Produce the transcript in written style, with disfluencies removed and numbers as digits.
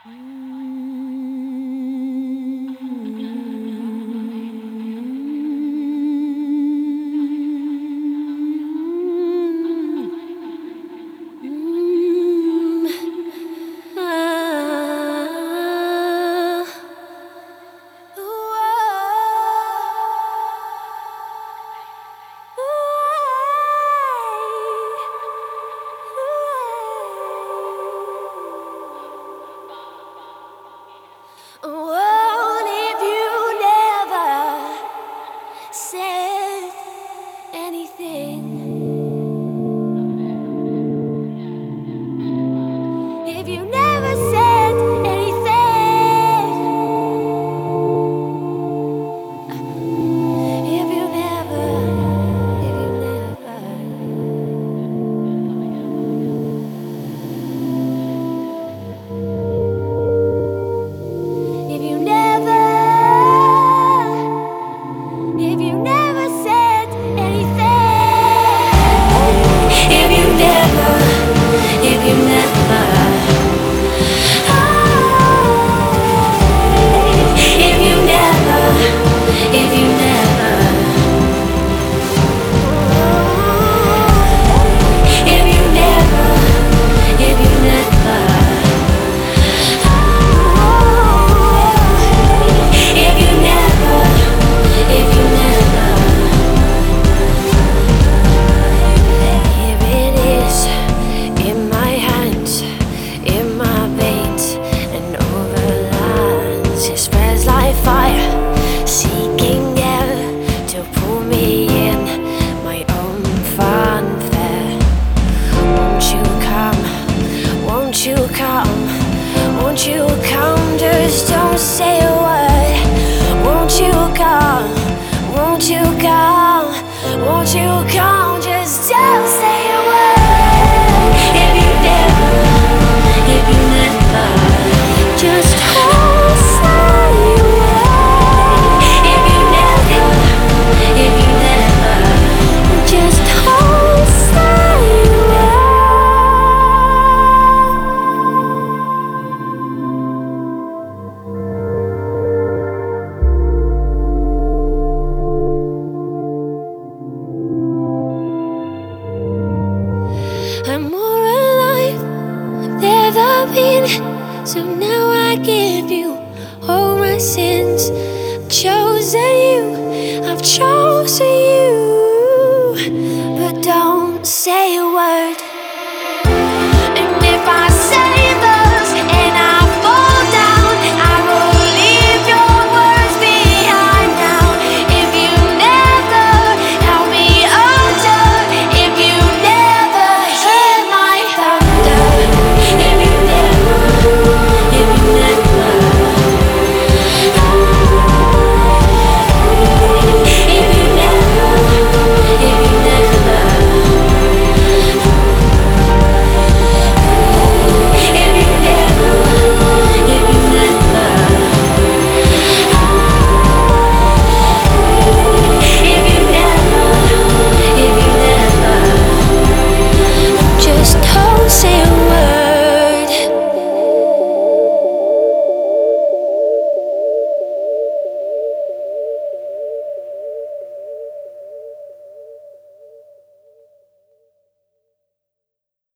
What if you never said anything? If you never said anything, if you never, if you never, if you never said anything, if you never, if you never, if you never, if you never, if you never, if you never, if you never, if you never, if it is in my hands, in my veins, and over lands, it spreads like fire, seeking air to pull me in my own fanfare. Won't you come? Won't you come? Won't you come? Just don't say a word. Won't you come? Won't you come? Won't you come? Just don't say a word. If you never, if you never, just hold silent. If you never, if you never, just hold silent. I'm more alive than ever been. So now I give you all my sins. I've chosen you, I've chosen you. But don't say a word.